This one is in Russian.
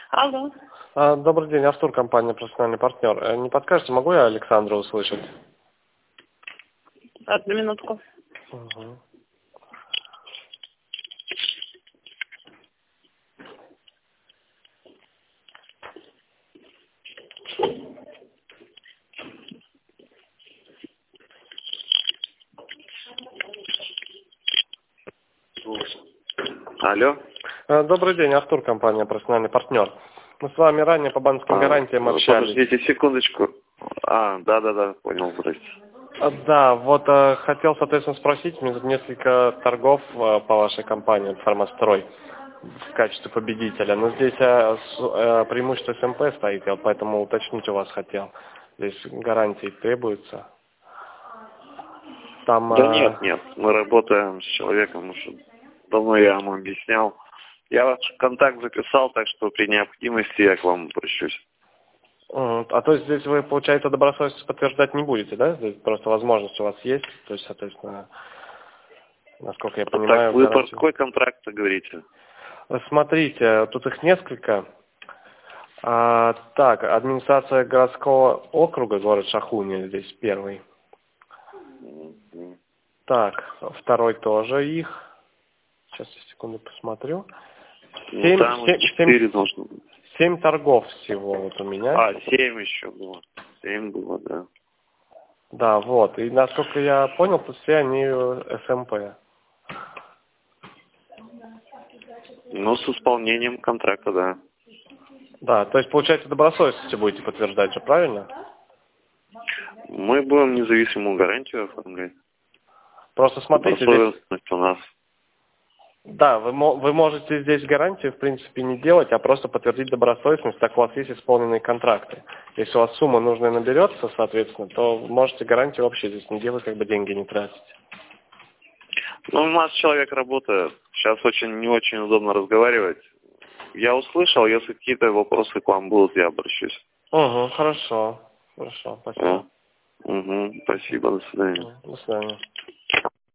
Алло. Добрый день, Артур, компания «Профессиональный партнер». Не подскажете, могу я Александра услышать? Одну минутку. Угу. Алло. Добрый день, Артур, компания «Профессиональный партнер». Мы с вами ранее по банковским гарантиям общались. Подождите секундочку. Да, понял, здрасте. Да, вот хотел, соответственно, спросить, у меня тут несколько торгов по вашей компании, «Фармастрой», в качестве победителя. Но здесь преимущество СМП стоит, я вот поэтому уточнить у вас хотел. Здесь гарантии требуются. Там, Да нет, мы работаем с человеком уже давно, я ему объяснял. Я ваш контакт записал, так что при необходимости я к вам обращусь. А то есть здесь вы, получается, добросовестность подтверждать не будете, да? Здесь просто возможность у вас есть, то есть, соответственно, насколько я понимаю... Так, вы про какой контракт говорите? Смотрите, тут их несколько. Так, администрация городского округа, город Шахуния, здесь первый. Так, второй тоже их. Сейчас я секунду посмотрю. 4 должно быть. 7 торгов всего вот у меня. 7 еще было. 7 было, да. Да, вот. И насколько я понял, то все они СМП. Ну, с исполнением контракта, да. Да, то есть, получается, добросовестностью будете подтверждать же, правильно? Мы будем независимую гарантию оформлять. Просто смотрите, здесь... Добросовестность у нас. Да, вы можете здесь гарантию, в принципе, не делать, а просто подтвердить добросовестность, так у вас есть исполненные контракты. Если у вас сумма нужная наберется, соответственно, то вы можете гарантию вообще здесь не делать, как бы деньги не тратить. Ну, у нас человек работает. Сейчас не очень удобно разговаривать. Я услышал, если какие-то вопросы к вам будут, я обращусь. Угу, хорошо. Хорошо, спасибо. Спасибо, до свидания. До свидания.